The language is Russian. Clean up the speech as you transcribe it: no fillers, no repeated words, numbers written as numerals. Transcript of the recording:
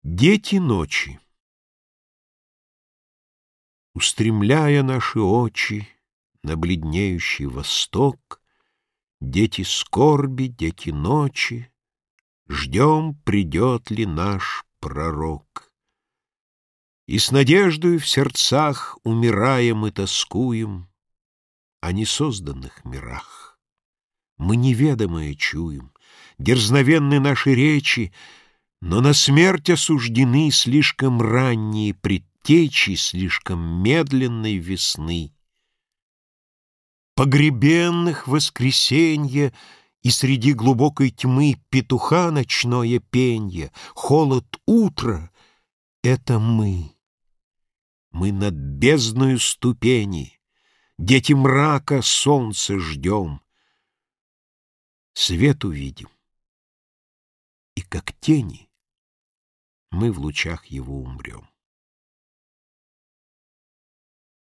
Дети ночи. Устремляя наши очи на бледнеющий восток, дети скорби, дети ночи, ждем, придет ли наш пророк. И с надеждою в сердцах умираем и тоскуем о несозданных мирах. Мы неведомое чуем, дерзновенны наши речи, но на смерть осуждены слишком ранние предтечи слишком медленной весны. Погребенных воскресенье и среди глубокой тьмы петуха ночное пенье, холод утра — это мы. Мы над бездною ступени, дети мрака солнца ждем. Свет увидим, и как тени мы в лучах его умрем.